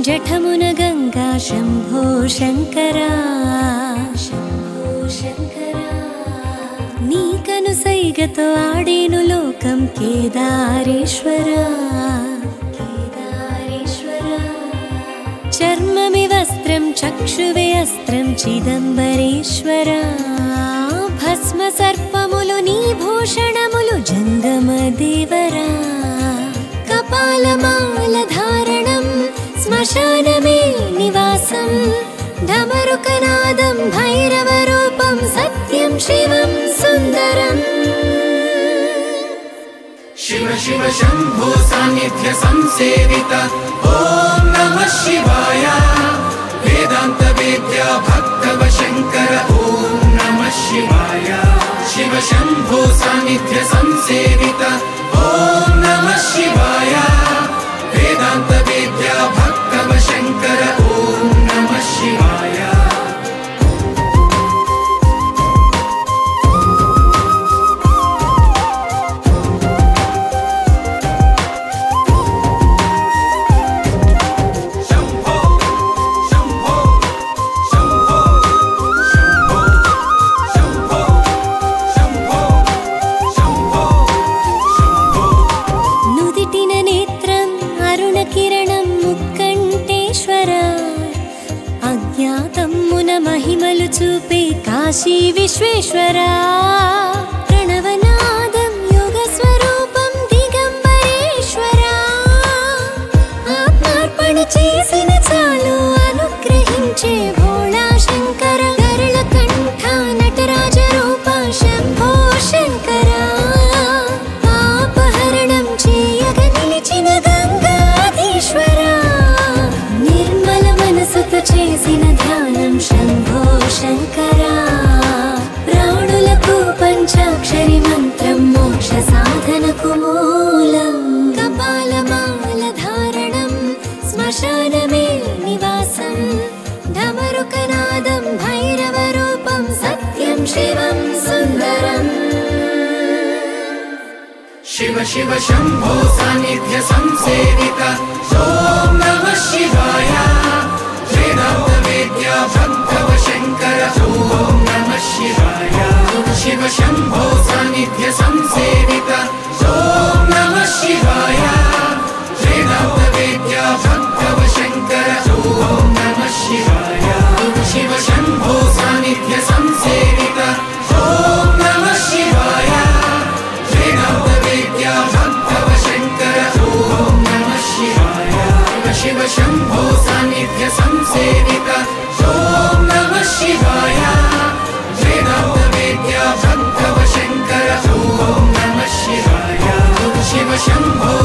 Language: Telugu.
జఠమున గంగా శంభో శంకరా శంభో శంకరా నీకను సైగతో ఆడేను లోకం కేదారేశ్వరా కేదారేశ్వరా చర్మమి వస్త్రం చక్షువే అస్త్రం చిదంబరేశ్వరా భస్మ సర్పములు నీ భూషణములు జంగమ దేవరా కపాలమాల ధారణం శ్మశానమే నివాసం ఢమరుకనాదం భైరవ రూపం సత్యం శివం సుందరం शिव शिव शंभो सान्निध्य संसेवित ओम नमः शिवाय वेदांत वेद्या भक्तव शंकर ओम नमः शिवाय शिव शंभो सान्निध्य संसेवित ओम नमः शिवाय वेदांत वेद्या भक्तव शंकर ओम नमः शिवाय మహిమలు చూపే కాశీ విశ్వేశ్వరా ప్రణవనాదం యోగ స్వరూపం దిగంబరేశ్వరా ఆత్మార్పణ చేసిన చాలు అనుగ్రహించే భోళా శంకర గరుళ కంఠ నటరాజ రూప శంభో శంకరా పాపహరణం చేయగ నిలిచిన గంగాధీశ్వరా నిర్మల మనసుతో చేసిన ధ్యానం శంభో శంకరా ప్రాణులకు పంచాక్షరి మంత్రం మోక్ష సాధనకు మూలం కపాలమాల ధారణం శ్మశానమే నివాసం ఢమరుకనాదం భైరవ రూపం సత్యం శివం సుందరం शिव शिव शंभो सान्निध्य संसेवित ओम नमः शिवाय वेदांत वेद्या भक्तव शंकर ओम नमः शिवाय शिव शंभो सान्निध्य संसेवित ओम नमः शिवाय वेदांत वेद्या भक्तव शंकर ओम नमः शिवाय शिव शंभो सान्निध्य संसेवित ओम नमः शिवाय वेदांत वेद्या भक्तव शंकर ओम नमः शिवाय शिव शंभो सान्निध्य संसेवित ओम नमः शिवाय वेदांत वेद्या भक्तव शंकर ओम नमः शिवाय शिव शंभो